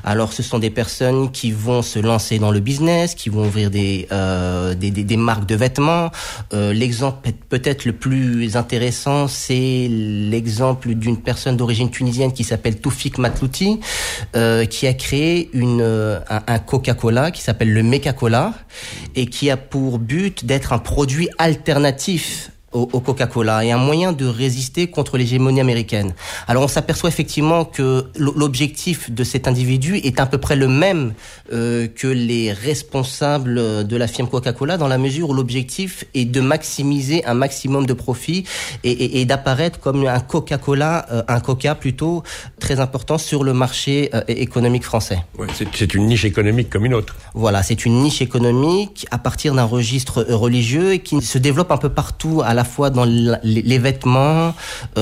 Alors, ce sont des personnes qui vont se lancer dans le business, qui vont ouvrir des marques de vêtements. L'exemple peut-être le plus intéressant, c'est l'exemple d'une personne d'origine tunisienne qui s'appelle Toufik Matlouti, qui a créé un Coca-Cola qui s'appelle le Meca-Cola et qui a pour but d'être un produit alternatif au Coca-Cola et un moyen de résister contre l'hégémonie américaine. Alors on s'aperçoit effectivement que l'objectif de cet individu est à peu près le même que les responsables de la firme Coca-Cola, dans la mesure où l'objectif est de maximiser un maximum de profit et d'apparaître comme un Coca plutôt très important sur le marché économique français. Ouais, c'est une niche économique comme une autre. Voilà, c'est une niche économique à partir d'un registre religieux et qui se développe un peu partout, à la fois dans les vêtements,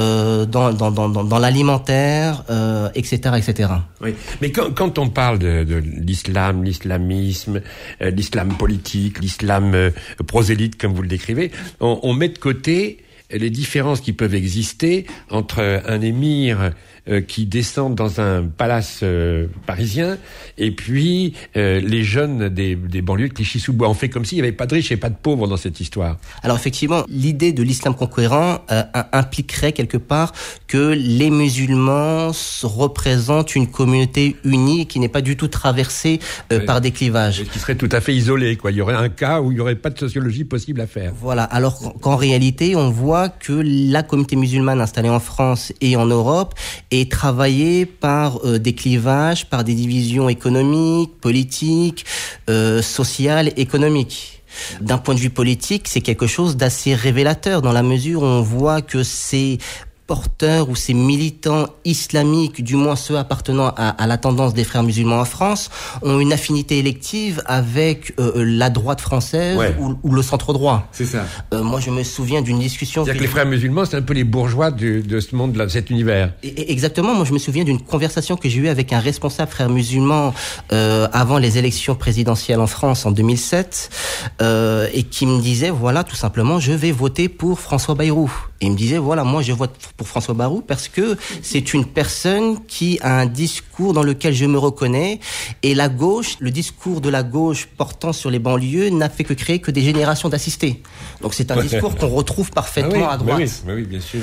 dans l'alimentaire, etc., etc. Oui. Mais quand on parle de l'islam, l'islamisme, l'islam politique, l'islam prosélyte, comme vous le décrivez, on met de côté les différences qui peuvent exister entre un émir qui descendent dans un palace parisien et puis les jeunes des banlieues de Clichy-sous-Bois. On fait comme s'il n'y avait pas de riches et pas de pauvres dans cette histoire. Alors effectivement, l'idée de l'islam conquérant impliquerait quelque part que les musulmans représentent une communauté unie qui n'est pas du tout traversée par des clivages. Qui serait tout à fait isolé, quoi. Il y aurait un cas où il n'y aurait pas de sociologie possible à faire. Voilà, alors qu'en réalité, on voit que la communauté musulmane installée en France et en Europe est travaillée par des clivages, par des divisions économiques, politiques, sociales, économiques. D'un point de vue politique, c'est quelque chose d'assez révélateur dans la mesure où on voit que ces porteurs ou ces militants islamiques, du moins ceux appartenant à la tendance des frères musulmans en France, ont une affinité élective avec la droite française ou le centre droit. C'est ça. Moi, je me souviens d'une discussion... C'est-à-dire que les frères musulmans, c'est un peu les bourgeois de ce monde-là, de cet univers. Exactement. Moi, je me souviens d'une conversation que j'ai eue avec un responsable frère musulman avant les élections présidentielles en France en 2007 et qui me disait, voilà, tout simplement, je vais voter pour François Bayrou. Et il me disait, voilà, moi, je vote pour François Bayrou parce que c'est une personne qui a un discours dans lequel je me reconnais. Et la gauche, le discours de la gauche portant sur les banlieues n'a fait que créer que des générations d'assistés. Donc c'est un discours qu'on retrouve parfaitement à droite. Oui, bien sûr.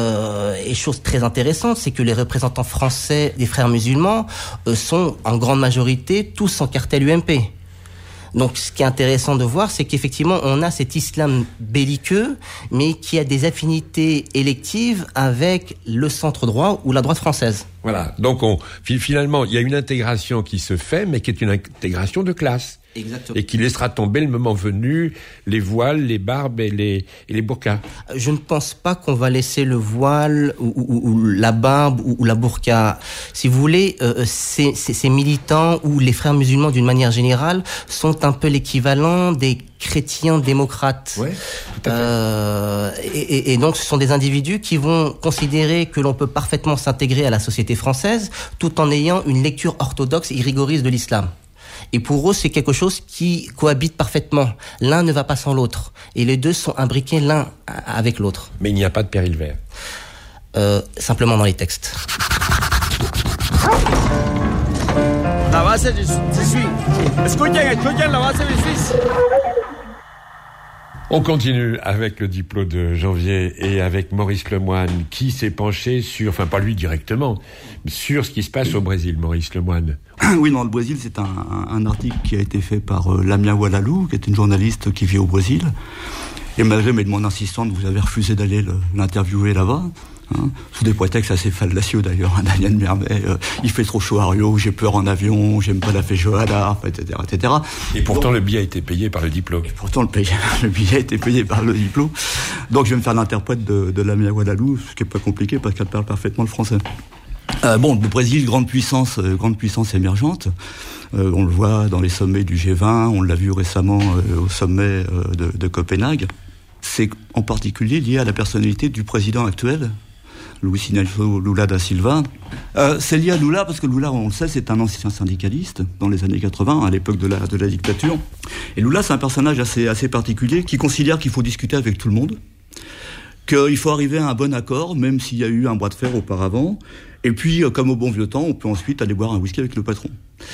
Et chose très intéressante, c'est que les représentants français des frères musulmans sont en grande majorité tous en cartel UMP. Donc, ce qui est intéressant de voir, c'est qu'effectivement, on a cet islam belliqueux, mais qui a des affinités électives avec le centre droit ou la droite française. Voilà. Donc, finalement, il y a une intégration qui se fait, mais qui est une intégration de classe. Exactement. Et qui laissera tomber le moment venu les voiles, les barbes et les burkas. Je ne pense pas qu'on va laisser le voile ou la barbe ou la burqa. Si vous voulez, ces militants ou les frères musulmans d'une manière générale sont un peu l'équivalent des chrétiens démocrates. Ouais, tout à fait. Et donc ce sont des individus qui vont considérer que l'on peut parfaitement s'intégrer à la société française tout en ayant une lecture orthodoxe et rigoriste de l'islam. Et pour eux, c'est quelque chose qui cohabite parfaitement. L'un ne va pas sans l'autre. Et les deux sont imbriqués l'un avec l'autre. Mais il n'y a pas de péril vert. Simplement dans les textes. La base du Suisse. Escuchen la base du Suisse. On continue avec le diplôme de Janvier et avec Maurice Lemoine qui s'est penché sur, enfin pas lui directement, sur ce qui se passe au Brésil, Maurice Lemoine. Oui, dans le Brésil, c'est un article qui a été fait par Lamia Walalou, qui est une journaliste qui vit au Brésil. Et malgré mes demandes insistantes, vous avez refusé d'aller l'interviewer là-bas. Sous des prétextes assez fallacieux d'ailleurs, Daniel Mermet, il fait trop chaud à Rio, j'ai peur en avion, j'aime pas la feijoada, etc., etc. Et pourtant le billet a été payé par le diplôme. Et pourtant le billet a été payé par le diplôme. Donc je vais me faire l'interprète de Lamia Walalou, ce qui est pas compliqué parce qu'elle parle parfaitement le français. Le Brésil, grande puissance émergente. On le voit dans les sommets du G20, on l'a vu récemment au sommet de Copenhague. C'est en particulier lié à la personnalité du président actuel, Luiz Inácio Lula da Silva. C'est lié à Lula parce que Lula, on le sait, c'est un ancien syndicaliste dans les années 80, à l'époque de la dictature. Et Lula, c'est un personnage assez particulier qui considère qu'il faut discuter avec tout le monde, qu'il faut arriver à un bon accord, même s'il y a eu un bras de fer auparavant, Et puis, comme au bon vieux temps, on peut ensuite aller boire un whisky avec le patron.